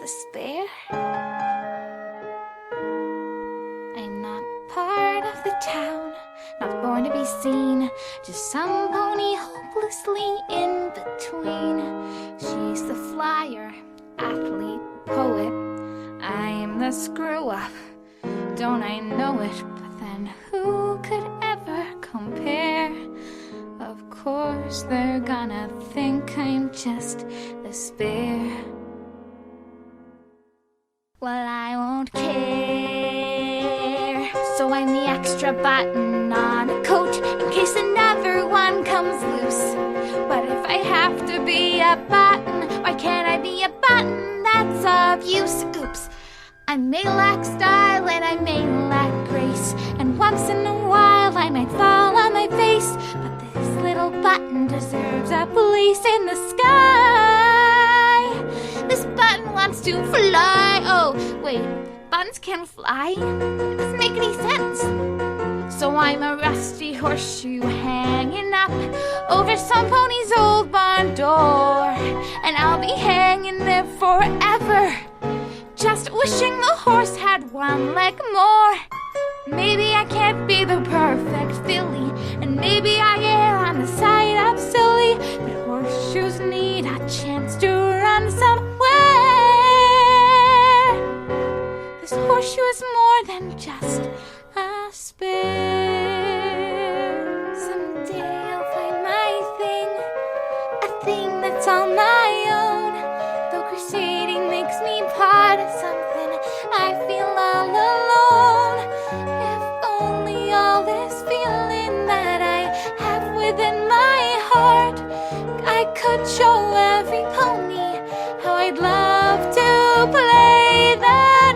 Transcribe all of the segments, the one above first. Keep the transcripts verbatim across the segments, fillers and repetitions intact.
despair. I'm not part of the town, not born to be seen, just some pony hopelessly in between. She's the flyer, athlete, poet. I am the screw-up, don't I know it? But then who could ever compare? Of course they're gonna think I'm just the spare. Well, I won't care, so I'm the extra button on a coat in case another one comes loose. But if I have to be a button, why can't I be a button that's of use? Oops. I may lack style and I may lack grace, and once in a while I might fall on my face, but this little button deserves a place in the sky. This button wants to fly. Oh, wait, buttons can fly? It doesn't make any sense. So I'm a rusty horseshoe hanging up over some pony's old barn door, and I'll be hanging there forever, just wishing the horse had one leg more. Maybe I can't be the perfect filly, and maybe I err on the side of silly, but horseshoes need a chance to run somewhere. This horseshoe is more than just a spare. Someday I'll find my thing, a thing that's all my own. Though crusading makes me part of something, I feel all alone. If only all this feeling that I have within my heart, I could show every pony how I'd love to play that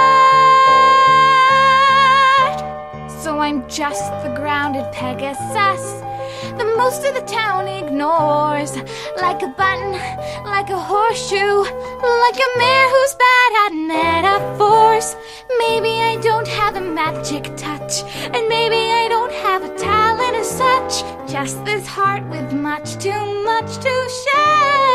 part. So I'm just the grounded Pegasus the most of the town ignores, like a button, like a horseshoe, like a mare who's bad at metaphors. Maybe I don't have a magic touch, and maybe I don't have a talent as such, just this heart with much too much to share.